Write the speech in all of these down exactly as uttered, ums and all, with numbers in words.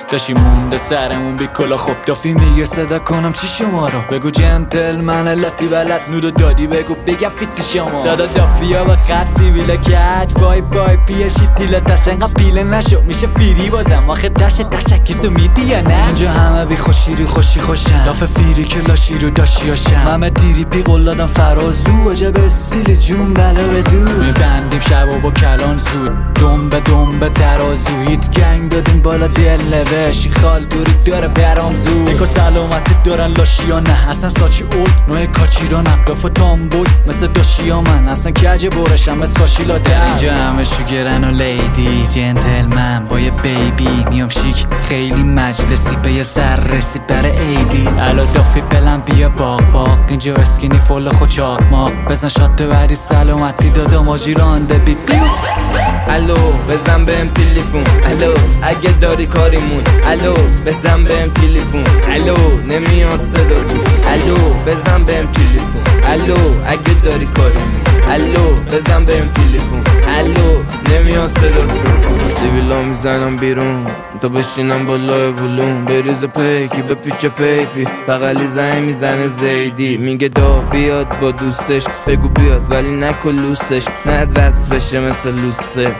داشی مونده سرمون بی کلا. خب دافی میگه صدا کنم چی شما رو بگو جنتل من لاتی بلد نودو دادی بگو بگم فیت شما دادا دافی ها با خط سیویل کج بای بای پیه شیتیل تش انقا پیله نشو میشه فیری بازم آخه دشت تشکیسو میدی یا نه اینجا همه بی خوشی رو خوشی خوشن داف فیری که لاشی رو داشی هاشم همه دیری پی قلادم فرازو عجب سیل جون بلا به دو میبندیم شب و با کلان زود دم به دم به ترازو هیت گنگ دادیم بالا دل نوشی خال دوری داره برام زود یکو سلامتی دارن لاشی ها نه اصلا ساچی اولد نوع کاچی را نبداف تام بود مثل داشی ها من اصلا کج برشم از کاشی لا در اینجا همه شوگرن و لیدی جنتلمن با یه بیبی میام شیک خیلی مجلسی به یه سر رسید برای ایدی الو دافی پلم بیا باق باق اینجا اسکینی فول خود چاق ماق بزن شات وری سلامتی دادم آجی رانده بی بیو الو بزن بهم تلفن الو اگه داری کاریمون الو بزن بهم تلفن الو نمیاد صدا تو الو بزن بهم تلفن الو اگه داری کاریمون الو بزن بهم تلفن الو نمیاد صدا تو سیبیلا میزنم بیرون تا بشینم بالای ولوم بریز پیکی به پیچ پیپی بغلی زنگ میزنه زیدی میگه دا بیاد با دوستش بگو بیاد ولی نکن لوسش ند وصل بشه مثل لوسه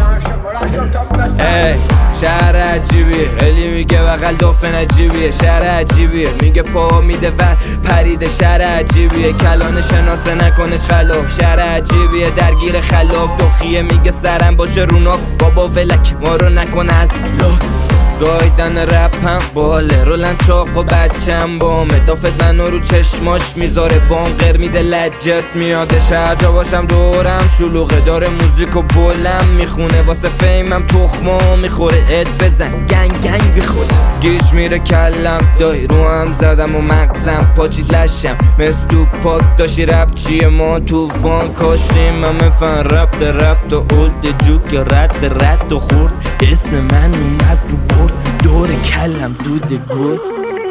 ای شهر عجیبیه هلی میگه بغل دافن عجیبیه شهر عجیبیه میگه پا میده و پریده شهر عجیبیه کلان شناسه نکنش خلاف شهر عجیبیه درگیر خلاف دخیه میگه سرم باشه روناف بابا ولک ما رو نکنن لاف گایدن رپم باله رولن چاق و بچم بامه دافت منو رو چشماش میذاره بام غیر میده لجت میادش هر جا باشم دورم شلوغه داره موزیک و بلم میخونه واسه فیمم تخما میخوره اد بزن گنگ گنگ بیخوره گیج میره کلم دای رو هم زدم و مغزم پاچید لشم مثل تو پاک داشتی رپ چیه ما توفان کاشتیم همه فن رپ ده رپ دا اولد جوک رد رد و خورد اسم من اومد رو برد دور کلم دود گل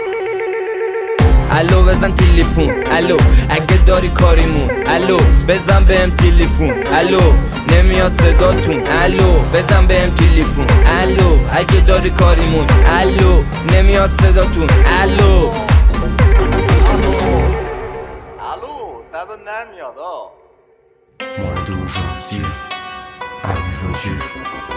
الو بزن تلفن الو اگه داری کاریمون الو بزن بهم تلفن الو نمیاد صداتون الو بزن بهم تلفن الو اگه داری کاریمون الو نمیاد صداتون الو الو صدا نمیاد آ مورد اورژانسی علی راجی